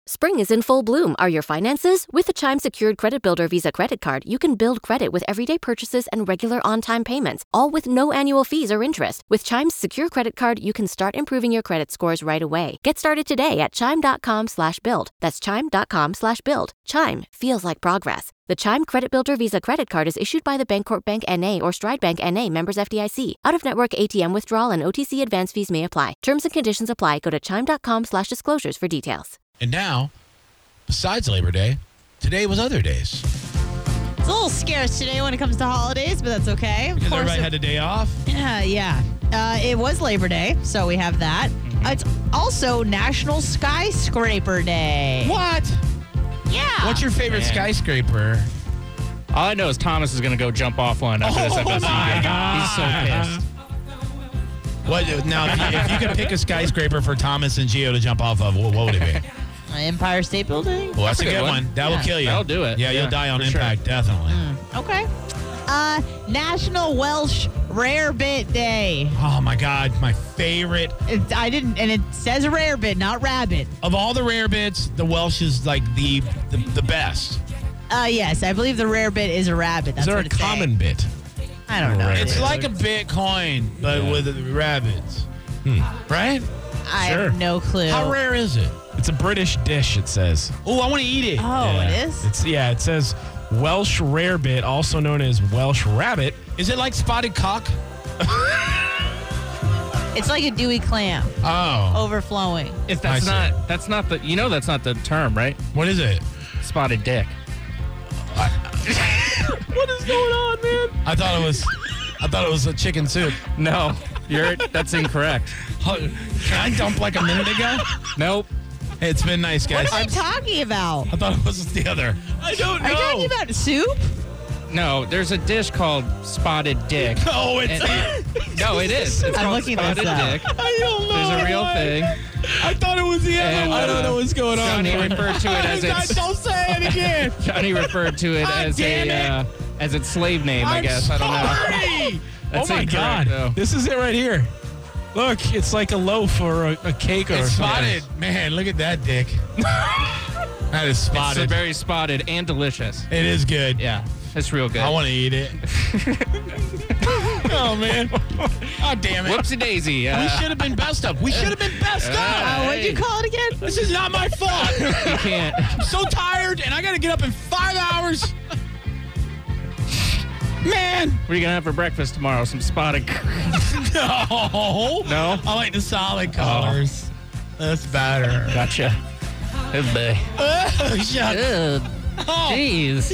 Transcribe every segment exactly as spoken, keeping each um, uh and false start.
Spring is in full bloom. Are your finances? With the Chime Secured Credit Builder Visa Credit Card, you can build credit with everyday purchases and regular on-time payments, all with no annual fees or interest. With Chime's Secure Credit Card, you can start improving your credit scores right away. Get started today at chime.com slash build. That's chime.com slash build. Chime feels like progress. The Chime Credit Builder Visa Credit Card is issued by the Bancorp Bank N A or Stride Bank N A, members F D I C. Out-of-network A T M withdrawal and O T C advance fees may apply. Terms and conditions apply. Go to chime.com slash disclosures for details. And now, besides Labor Day, today was other days. It's a little scarce today when it comes to holidays, but that's okay. Of Because course everybody it, had a day off? Yeah, yeah. Uh, it was Labor Day, so we have that. Mm-hmm. Uh, it's also National Skyscraper Day. What? Yeah. What's your favorite Man. skyscraper? All I know is Thomas is going to go jump off one after this Oh, episode. my He's so pissed. What now? If you, if you could pick a skyscraper for Thomas and Gio to jump off of, what, what would it be? Uh, Empire State Building? Well, that's, That's a a good good one. one. That Yeah. will kill you. That'll do it. Yeah, Yeah, you'll die on for impact, sure. definitely. Okay. Uh, National Welsh Rarebit Day. Oh my God, my favorite It, I didn't, and it says rarebit, not rabbit. of all the rare bits. The Welsh is like the the, the best. Uh, yes, I believe the rarebit is a rabbit. That's Is there what a it's saying. common bit? I don't know. Right. It's Yeah. like a Bitcoin, but Yeah. with the rabbits. Right? I Sure. have no clue. How rare is it? It's a British dish, it says. Oh, I want to eat it. Oh, Yeah. it is? It's yeah, it says Welsh rarebit, also known as Welsh rabbit. Is it like spotted cock? It's like a dewy clam, Oh. overflowing. If that's I see. not, that's not the, you know that's not the term, right? What is it? Spotted dick. What is going on, man? I thought it was I thought it was a chicken soup. No, you're, that's incorrect. Can I dump like a minute ago? Nope. Hey, it's been nice, guys. What am I talking about? I thought it was the other. I don't Are you talking about soup? No, there's a dish called spotted dick. No, it's And- no, it is. It's I'm called looking this spotted up. dick. I don't know. There's a real why. thing. I thought it was the other And, one. I don't uh, know what's going on. Johnny here. referred to it as I- its- Don't say it again. Johnny referred to it God as damn a it. uh, as its slave name, I I'm guess. I don't know. sorry. That's oh my incorrect, God. though. This is it right here. Look, it's like a loaf or a, a cake or It's something. spotted. Man, look at that dick. That is It's spotted. very spotted and delicious. It is good. Yeah, it's real good. I want to eat it. Oh, man. Oh, damn it. Whoopsie daisy. We Uh, should have been best of. We should have been best Uh, of. Uh, what'd you call it again? This is not my fault. you can't. I'm so tired, and I got to get up in five hours. Man. What are you gonna have for breakfast tomorrow? Some spotted. No. No? I like the solid colors. That's better. Gotcha. Good boy. Oh, shut Good. up. Jeez.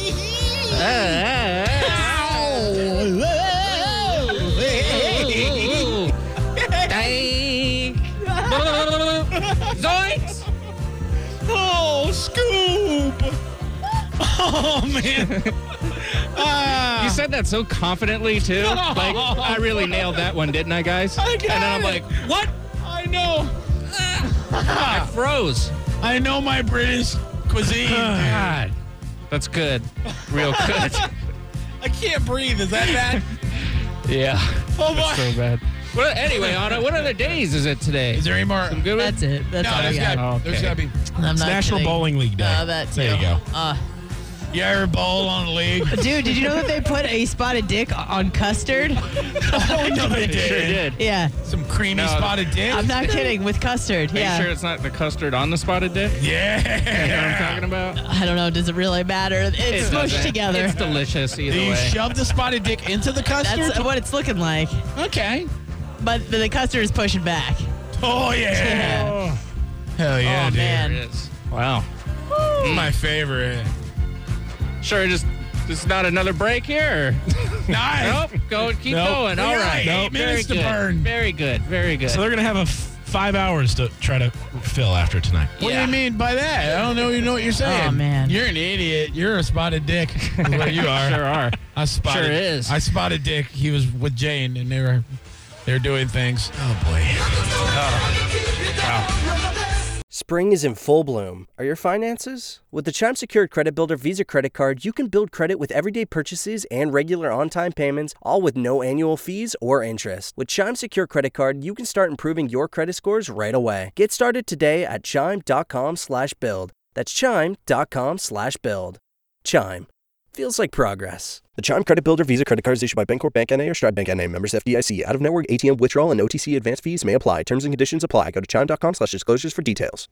Zoinks! Oh, Scoop. Oh, man. Ah. You said that so confidently too. Like I really nailed that one, didn't I, guys? I got and then I'm it. like, what? I know. I froze. I know my British cuisine. dude. God, that's good. Real good. I can't breathe. Is that bad? Yeah. Oh, That's boy. so bad. Well, anyway, Anna, what other days is it today? Is there any more? Some good ones? That's it. That's No, all I there's got. got, there's Okay. got to be. I'm It's not National kidding. Bowling League Day. Uh, that too. There you go. Uh, You ever bowl on a league? dude, did you know that they put a spotted dick on custard? Oh, no, they It sure did. Yeah. Some creamy No, spotted dick. I'm not kidding. With custard. Are Yeah. you sure it's not the custard on the spotted dick? Yeah. You know what I'm talking about? I don't know. Does it really matter? It's It smushed doesn't. together. It's delicious either Do you way. shove the spotted dick into the custard? That's what it's looking like. Okay. But the, the custard is pushing back. Oh, yeah. Yeah. Hell yeah, Oh, dude. man. There it is. Wow. My favorite. Sure, just just not another break here. Nice. Nope. Go keep Nope. going. All We got right. eight Very minutes to good. burn. Very good. Very good. So they're going to have a f- five hours to try to fill after tonight. What Yeah. do you mean by that? I don't know. You know what you're saying. Oh, man. You're an idiot. You're a spotted dick. Is what you are. Sure are. I spotted. Sure is. I spotted Dick. He was with Jane, and they were they were doing things. Oh boy. Spring is in full bloom. Are your finances? With the Chime Secured Credit Builder Visa Credit Card, you can build credit with everyday purchases and regular on-time payments, all with no annual fees or interest. With Chime Secured Credit Card, you can start improving your credit scores right away. Get started today at chime.com slash build. That's chime.com slash build. Chime. Feels like progress. The Chime Credit Builder Visa Credit Card is issued by Bancorp Bank N A or Stride Bank N A, members F D I C. Out-of-network A T M withdrawal and O T C advance fees may apply. Terms and conditions apply. Go to chime.com slash disclosures for details.